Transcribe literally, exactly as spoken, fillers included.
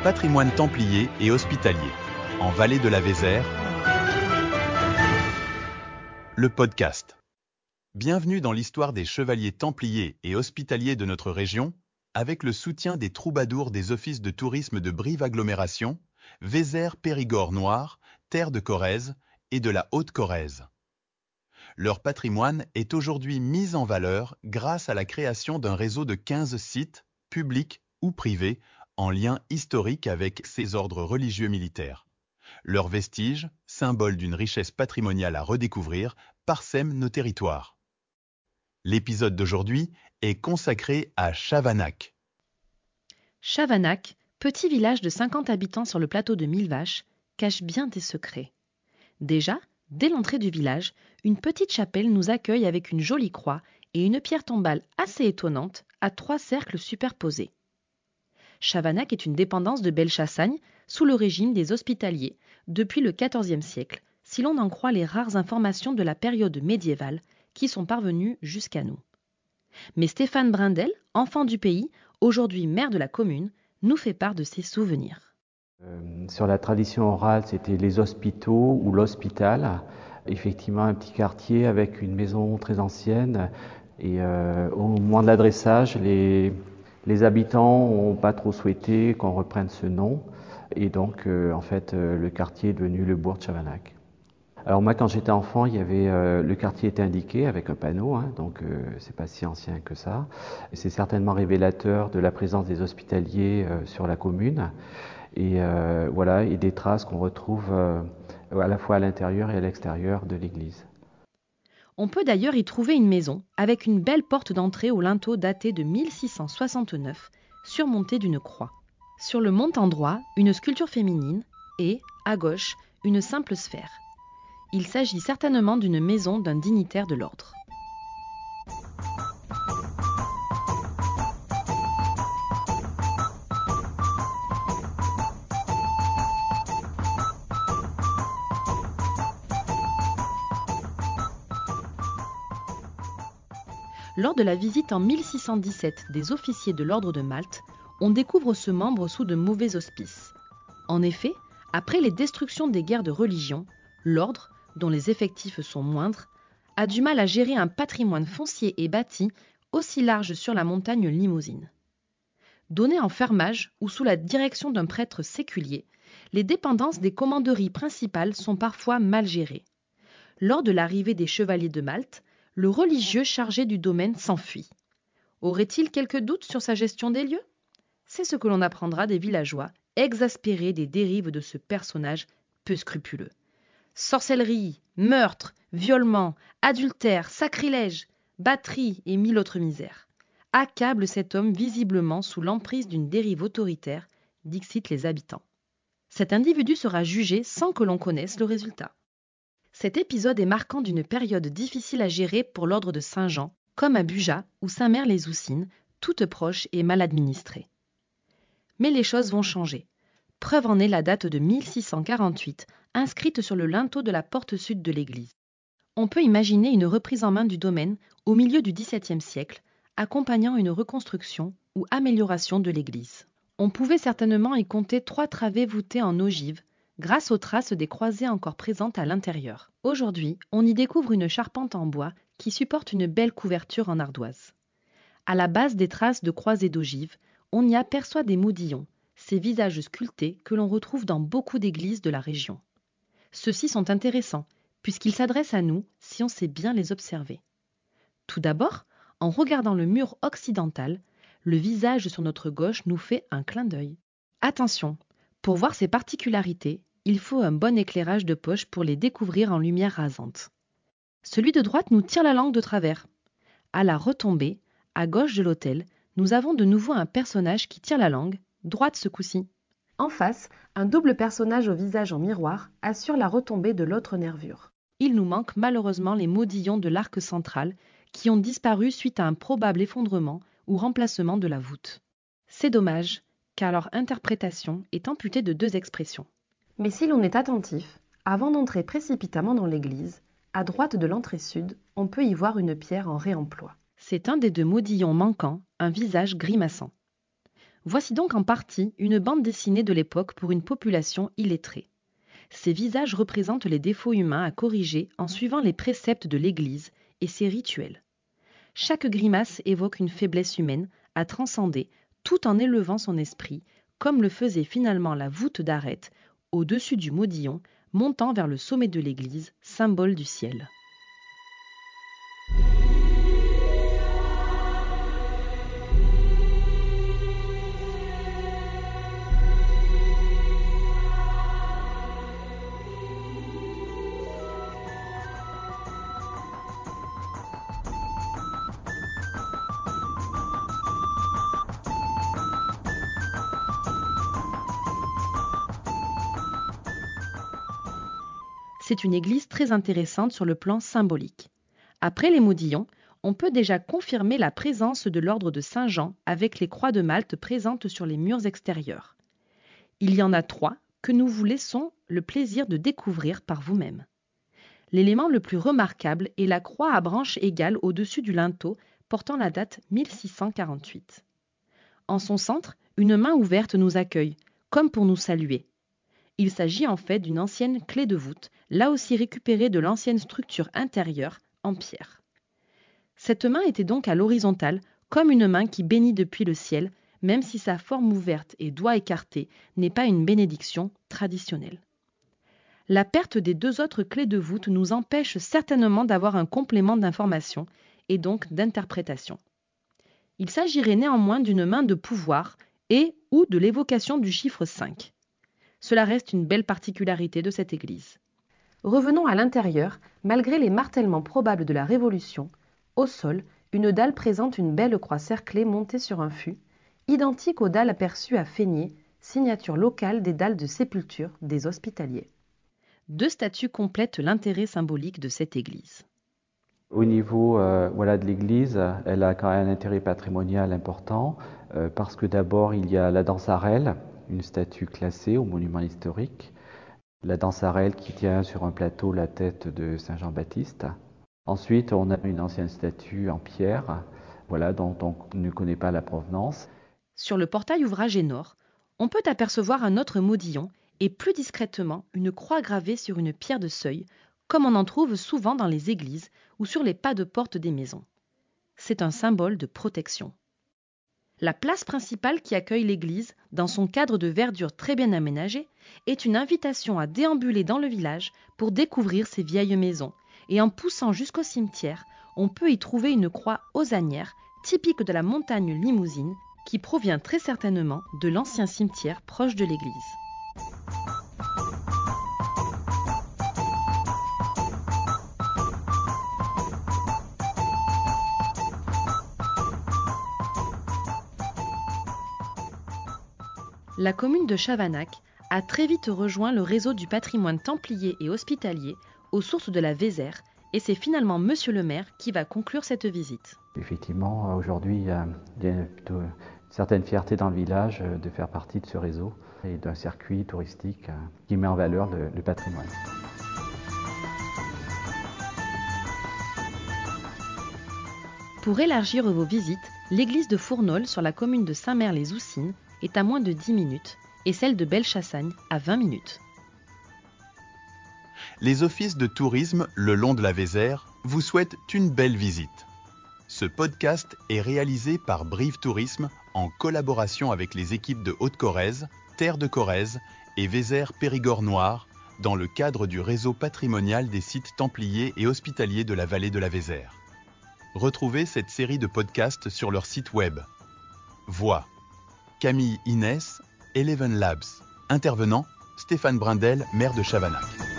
patrimoine templier et hospitalier, en Vallée de la Vézère, le podcast. Bienvenue dans l'histoire des chevaliers templiers et hospitaliers de notre région, avec le soutien des troubadours des offices de tourisme de Brive-Agglomération, Vézère-Périgord-Noire, Terre de Corrèze et de la Haute-Corrèze. Leur patrimoine est aujourd'hui mis en valeur grâce à la création d'un réseau de quinze sites, publics ou privés, en lien historique avec ces ordres religieux militaires. Leurs vestiges, symboles d'une richesse patrimoniale à redécouvrir, parsèment nos territoires. L'épisode d'aujourd'hui est consacré à Chavanac. Chavanac, petit village de cinquante habitants sur le plateau de Millevaches, cache bien des secrets. Déjà, dès l'entrée du village, une petite chapelle nous accueille avec une jolie croix et une pierre tombale assez étonnante à trois cercles superposés. Chavanac est une dépendance de Belchassagne sous le régime des Hospitaliers depuis le quatorzième siècle, si l'on en croit les rares informations de la période médiévale qui sont parvenues jusqu'à nous. Mais Stéphane Brindel, enfant du pays, aujourd'hui maire de la commune, nous fait part de ses souvenirs. Euh, sur la tradition orale, c'était les hospitaux ou l'hospital. Effectivement, un petit quartier avec une maison très ancienne. Et euh, au moment de l'adressage, les, les habitants n'ont pas trop souhaité qu'on reprenne ce nom. Et donc, euh, en fait, euh, le quartier est devenu le bourg de Chavanac. Alors moi, quand j'étais enfant, il y avait euh, le quartier était indiqué avec un panneau, hein, donc euh, c'est pas si ancien que ça. Et c'est certainement révélateur de la présence des hospitaliers euh, sur la commune. Et euh, voilà, et des traces qu'on retrouve euh, à la fois à l'intérieur et à l'extérieur de l'église. On peut d'ailleurs y trouver une maison avec une belle porte d'entrée au linteau daté de mille six cent soixante-neuf, surmontée d'une croix. Sur le montant droit, une sculpture féminine et, à gauche, une simple sphère. Il s'agit certainement d'une maison d'un dignitaire de l'ordre. Lors de la visite en mille six cent dix-sept des officiers de l'ordre de Malte, on découvre ce membre sous de mauvais auspices. En effet, après les destructions des guerres de religion, l'ordre, dont les effectifs sont moindres, a du mal à gérer un patrimoine foncier et bâti aussi large sur la montagne Limousine. Donné en fermage ou sous la direction d'un prêtre séculier, les dépendances des commanderies principales sont parfois mal gérées. Lors de l'arrivée des chevaliers de Malte, le religieux chargé du domaine s'enfuit. Aurait-il quelques doutes sur sa gestion des lieux ? C'est ce que l'on apprendra des villageois, exaspérés des dérives de ce personnage peu scrupuleux. Sorcellerie, meurtre, violement, adultère, sacrilège, batterie et mille autres misères accablent cet homme visiblement sous l'emprise d'une dérive autoritaire, dixit les habitants. Cet individu sera jugé sans que l'on connaisse le résultat. Cet épisode est marquant d'une période difficile à gérer pour l'ordre de Saint-Jean, comme à Bugeat ou Saint-Mère-les-Oussines, toutes proches et mal administrées. Mais les choses vont changer. Preuve en est la date de mille six cent quarante-huit, inscrite sur le linteau de la porte sud de l'église. On peut imaginer une reprise en main du domaine au milieu du dix-septième siècle, accompagnant une reconstruction ou amélioration de l'église. On pouvait certainement y compter trois travées voûtées en ogive, grâce aux traces des croisées encore présentes à l'intérieur. Aujourd'hui, on y découvre une charpente en bois qui supporte une belle couverture en ardoise. À la base des traces de croisées d'ogive, on y aperçoit des modillons, ces visages sculptés que l'on retrouve dans beaucoup d'églises de la région. Ceux-ci sont intéressants, puisqu'ils s'adressent à nous si on sait bien les observer. Tout d'abord, en regardant le mur occidental, le visage sur notre gauche nous fait un clin d'œil. Attention, pour voir ces particularités, il faut un bon éclairage de poche pour les découvrir en lumière rasante. Celui de droite nous tire la langue de travers. À la retombée, à gauche de l'autel, nous avons de nouveau un personnage qui tire la langue, droite ce coup-ci. En face, un double personnage au visage en miroir assure la retombée de l'autre nervure. Il nous manque malheureusement les modillons de l'arc central qui ont disparu suite à un probable effondrement ou remplacement de la voûte. C'est dommage, car leur interprétation est amputée de deux expressions. Mais si l'on est attentif, avant d'entrer précipitamment dans l'église, à droite de l'entrée sud, on peut y voir une pierre en réemploi. C'est un des deux modillons manquants, un visage grimaçant. Voici donc en partie une bande dessinée de l'époque pour une population illettrée. Ces visages représentent les défauts humains à corriger en suivant les préceptes de l'Église et ses rituels. Chaque grimace évoque une faiblesse humaine à transcender tout en élevant son esprit, comme le faisait finalement la voûte d'arête au-dessus du modillon, montant vers le sommet de l'église, symbole du ciel. C'est une église très intéressante sur le plan symbolique. Après les modillons, on peut déjà confirmer la présence de l'ordre de Saint-Jean avec les croix de Malte présentes sur les murs extérieurs. Il y en a trois que nous vous laissons le plaisir de découvrir par vous-même. L'élément le plus remarquable est la croix à branches égales au-dessus du linteau portant la date mille six cent quarante-huit. En son centre, une main ouverte nous accueille, comme pour nous saluer. Il s'agit en fait d'une ancienne clé de voûte, là aussi récupérée de l'ancienne structure intérieure en pierre. Cette main était donc à l'horizontale, comme une main qui bénit depuis le ciel, même si sa forme ouverte et doigts écartés n'est pas une bénédiction traditionnelle. La perte des deux autres clés de voûte nous empêche certainement d'avoir un complément d'information et donc d'interprétation. Il s'agirait néanmoins d'une main de pouvoir et ou de l'évocation du chiffre cinq. Cela reste une belle particularité de cette église. Revenons à l'intérieur, malgré les martèlements probables de la Révolution, au sol, une dalle présente une belle croix cerclée montée sur un fût, identique aux dalles aperçues à Fénier, signature locale des dalles de sépulture des Hospitaliers. Deux statues complètent l'intérêt symbolique de cette église. Au niveau euh, voilà, de l'église, elle a quand même un intérêt patrimonial important euh, parce que d'abord il y a la dansarelle, une statue classée au monument historique. La dansarelle qui tient sur un plateau la tête de Saint Jean-Baptiste. Ensuite, on a une ancienne statue en pierre, voilà, dont on ne connaît pas la provenance. Sur le portail ouvragé nord, on peut apercevoir un autre modillon et plus discrètement une croix gravée sur une pierre de seuil, comme on en trouve souvent dans les églises ou sur les pas de porte des maisons. C'est un symbole de protection. La place principale qui accueille l'église, dans son cadre de verdure très bien aménagé, est une invitation à déambuler dans le village pour découvrir ces vieilles maisons. Et en poussant jusqu'au cimetière, on peut y trouver une croix osanière, typique de la montagne Limousine, qui provient très certainement de l'ancien cimetière proche de l'église. La commune de Chavanac a très vite rejoint le réseau du patrimoine templier et hospitalier aux sources de la Vézère, et c'est finalement Monsieur le maire qui va conclure cette visite. Effectivement, aujourd'hui, il y a, il y a plutôt une certaine fierté dans le village de faire partie de ce réseau et d'un circuit touristique qui met en valeur le, le patrimoine. Pour élargir vos visites, l'église de Fournol sur la commune de Saint-Mère-les-Oussines est à moins de dix minutes et celle de Belle-Chassagne à vingt minutes. Les offices de tourisme le long de la Vézère vous souhaitent une belle visite. Ce podcast est réalisé par Brive Tourisme en collaboration avec les équipes de Haute-Corrèze, Terre de Corrèze et Vézère Périgord Noir dans le cadre du réseau patrimonial des sites templiers et hospitaliers de la vallée de la Vézère. Retrouvez cette série de podcasts sur leur site web. Voix Camille Inès, Eleven Labs. Intervenant Stéphane Brindel, maire de Chavanac.